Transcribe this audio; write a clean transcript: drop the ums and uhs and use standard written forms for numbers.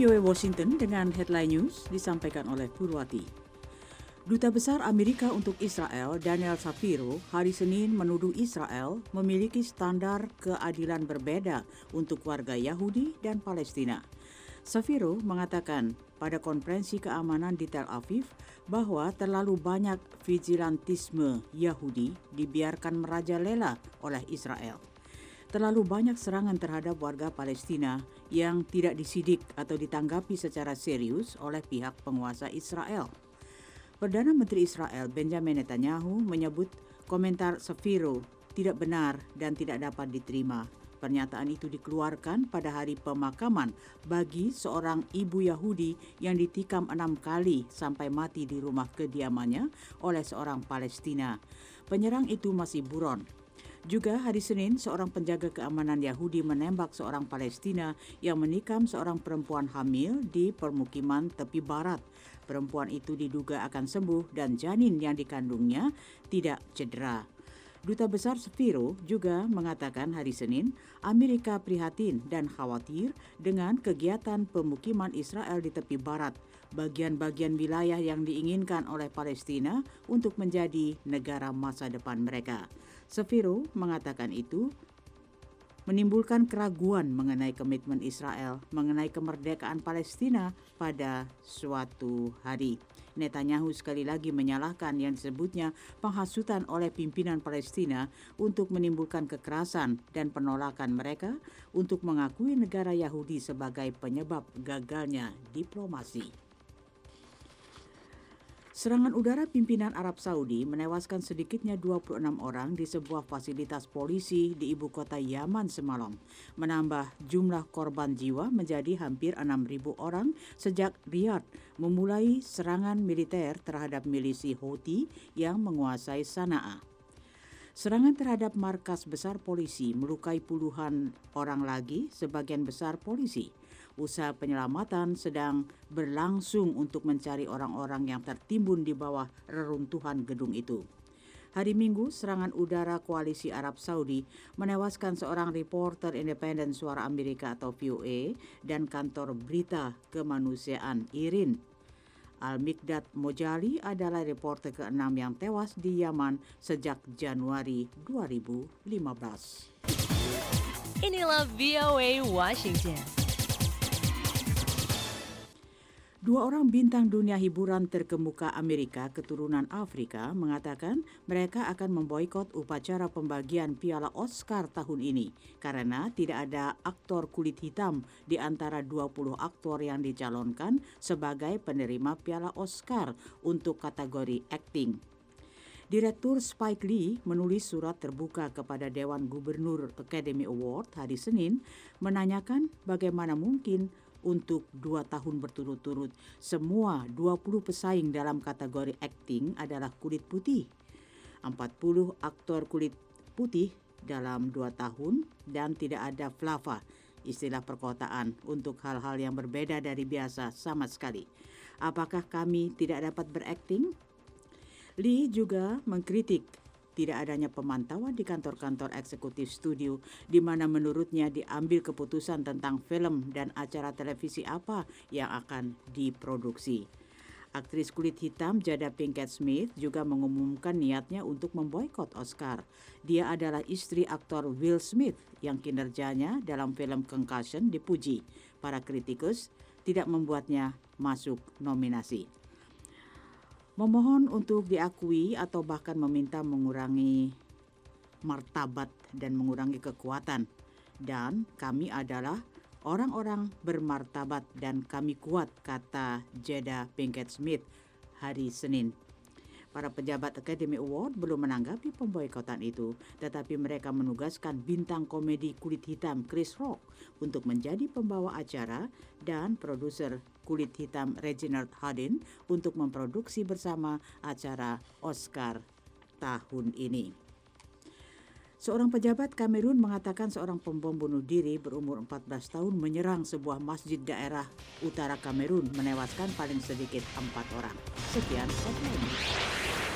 VOA Washington dengan headline news disampaikan oleh Purwati. Duta Besar Amerika untuk Israel, Daniel Shapiro, hari Senin menuduh Israel memiliki standar keadilan berbeda untuk warga Yahudi dan Palestina. Shapiro mengatakan pada konferensi keamanan di Tel Aviv bahwa terlalu banyak vigilantisme Yahudi dibiarkan merajalela oleh Israel. Terlalu banyak serangan terhadap warga Palestina yang tidak disidik atau ditanggapi secara serius oleh pihak penguasa Israel. Perdana Menteri Israel Benjamin Netanyahu menyebut komentar Shapiro tidak benar dan tidak dapat diterima. Pernyataan itu dikeluarkan pada hari pemakaman bagi seorang ibu Yahudi yang ditikam 6 kali sampai mati di rumah kediamannya oleh seorang Palestina. Penyerang itu masih buron. Juga hari Senin, seorang penjaga keamanan Yahudi menembak seorang Palestina yang menikam seorang perempuan hamil di permukiman tepi barat. Perempuan itu diduga akan sembuh dan janin yang dikandungnya tidak cedera. Duta Besar Shapiro juga mengatakan hari Senin, Amerika prihatin dan khawatir dengan kegiatan pemukiman Israel di tepi barat, bagian-bagian wilayah yang diinginkan oleh Palestina untuk menjadi negara masa depan mereka. Shapiro mengatakan itu menimbulkan keraguan mengenai komitmen Israel mengenai kemerdekaan Palestina pada suatu hari. Netanyahu sekali lagi menyalahkan yang disebutnya penghasutan oleh pimpinan Palestina untuk menimbulkan kekerasan dan penolakan mereka untuk mengakui negara Yahudi sebagai penyebab gagalnya diplomasi. Serangan udara pimpinan Arab Saudi menewaskan sedikitnya 26 orang di sebuah fasilitas polisi di ibu kota Yaman semalam, menambah jumlah korban jiwa menjadi hampir 6.000 orang sejak Riyadh memulai serangan militer terhadap milisi Houthi yang menguasai Sanaa. Serangan terhadap markas besar polisi melukai puluhan orang lagi, sebagian besar polisi. Usaha penyelamatan sedang berlangsung untuk mencari orang-orang yang tertimbun di bawah reruntuhan gedung itu. Hari Minggu, serangan udara koalisi Arab Saudi menewaskan seorang reporter independen Suara Amerika atau VOA dan kantor berita kemanusiaan IRIN. Al-Mikdad Mojali adalah reporter ke-6 yang tewas di Yaman sejak Januari 2015. Inilah VOA Washington. 2 orang bintang dunia hiburan terkemuka Amerika keturunan Afrika mengatakan mereka akan memboikot upacara pembagian Piala Oscar tahun ini karena tidak ada aktor kulit hitam di antara 20 aktor yang dicalonkan sebagai penerima Piala Oscar untuk kategori akting. Direktur Spike Lee menulis surat terbuka kepada Dewan Gubernur Academy Award hari Senin menanyakan bagaimana mungkin untuk 2 tahun berturut-turut, semua 20 pesaing dalam kategori akting adalah kulit putih. 40 aktor kulit putih dalam 2 tahun dan tidak ada flava, istilah perkotaan, untuk hal-hal yang berbeda dari biasa sama sekali. Apakah kami tidak dapat berakting? Lee juga mengkritik tidak adanya pemantauan di kantor-kantor eksekutif studio di mana menurutnya diambil keputusan tentang film dan acara televisi apa yang akan diproduksi. Aktris kulit hitam Jada Pinkett Smith juga mengumumkan niatnya untuk memboikot Oscar. Dia adalah istri aktor Will Smith yang kinerjanya dalam film Concussion dipuji. Para kritikus tidak membuatnya masuk nominasi. Memohon untuk diakui atau bahkan meminta mengurangi martabat dan mengurangi kekuatan. Dan kami adalah orang-orang bermartabat dan kami kuat, kata Jada Pinkett Smith hari Senin. Para pejabat Academy Award belum menanggapi pemboikotan itu, tetapi mereka menugaskan bintang komedi kulit hitam Chris Rock untuk menjadi pembawa acara dan produser kulit hitam Reginald Hudlin untuk memproduksi bersama acara Oscar tahun ini. Seorang pejabat Kamerun mengatakan seorang pembom bunuh diri berumur 14 tahun menyerang sebuah masjid daerah utara Kamerun menewaskan paling sedikit 4 orang. Sekian,